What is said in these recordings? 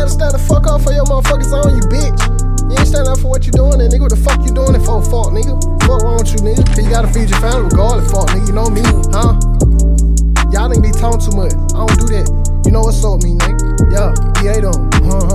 better stand the fuck up for your motherfuckers on, you bitch. You ain't stand up for what you doing, and nigga, what the fuck you doing it for, fuck, nigga? Fuck wrong with you, nigga? Cause you gotta feed your family regardless, fuck, nigga, you know me, huh? Y'all nigga be talking too much, I don't do that. You know what's up, me, nigga? Yeah, DA them,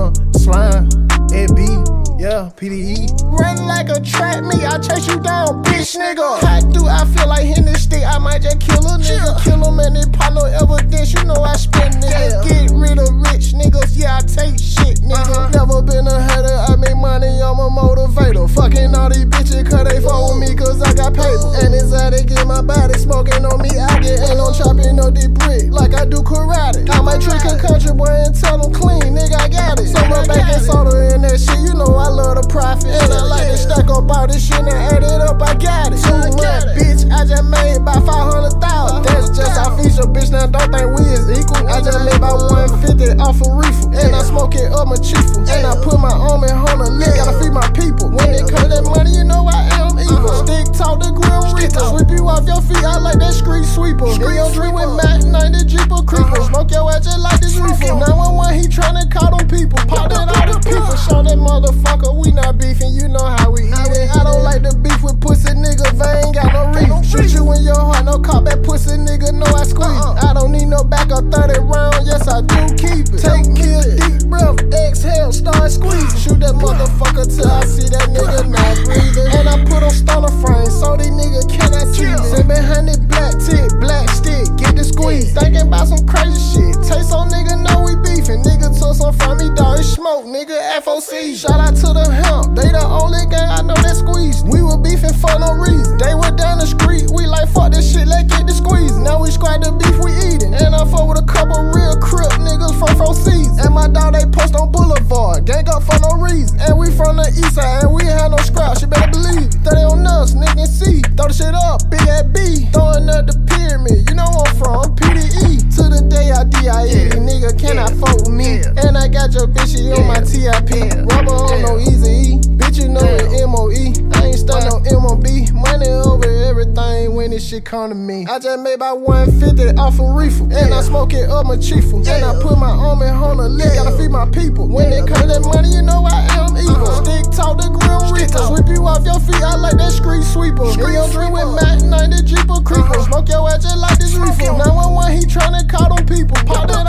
Slime, Ed B, yeah, PDE. Running like a trap, me, I chase you down, bitch, nigga. How do I feel like hitting this stick? I might just kill a nigga. Kill him and then pop no evidence, you know I spend nigga. Get rid of rich niggas, yeah, I take shit, nigga. Never been a hater, I make money, I'm a motivator. Fucking all these bitches, cause they fuck with me, cause I got paper. And it's how they get my body smoking on me, I get ain't on chopping no deep brick, like I do karate. I might trick a country boy and tell them clean, nigga, I got it. So much baking soda in that shit, you know I love the profit. And I like to stack up all this shit and add it up, I got it. Too much, bitch, I just made about 500,000. That's just how feature, bitch, now don't think we is equal. I just made about 150 off a reefer. And I smoke it up my chiefle. And I put my arm in on the lick, gotta feed my people. When it comes to that money, you know I am evil. Stick talk the Grim Reaper. Sweep you off your feet, I like that street sweeper. Get your dream with Mac 90 Jeeper Creeper. Smoke your ass just like this reefer. 911, he tryna call them people. Pop that all the people. Show that motherfucker we not beefing, you know how we eat it. I don't like the beef with pussy niggas, they ain't got no reason. Shoot you in your heart, no call that pussy nigga, know I squeeze. I don't need no back up 30 round, yes I do keep it. Take me a deep breath, exhale, start squeezing. Shoot that motherfucker till I see that nigga not breathing. And I put on stunner frame, so these niggas cannot see me. Sit behind it, black tip, black stick, get the squeeze. Thinking about some crazy shit, taste on nigga, know we beefing. Nigga took some from me, dog, it's smoke, nigga, FOC. Shout out to the hemp, they the only gang I know that squeeze. We were beefing for no reason. They were down the street, we like fuck this shit, let's get the squeeze. Now we squad the beef we eating. And I fuck with a couple real crip niggas from 4 seasons. And my dog they post on Boulevard, gang up for no reason. And we from the east side, and we had no scraps, you better believe it. 30 on us, nigga C, throw the shit up, big ass B. Throwing up the pyramid, you know where I'm from, PDE. To the day I DIE, nigga cannot fuck with me. And I got your bitch, she on my TIP. Rubber on no easy E, bitch you know it MOE. I ain't stuck no MOB, money over everything when this shit come to me. I just made about 150 off a reefer. And I smoke it up my chiefle. And I put my arm in on the lick, gotta feed my people. When it comes to that money, you know I am evil. Stick talk the Grim Reaper. Sweep you off your feet, I like that street sweeper. Get your dream with Mac 90 Jeeper Creeper. Smoke your ass just like this reefer. 911, he tryna call them people. Pop that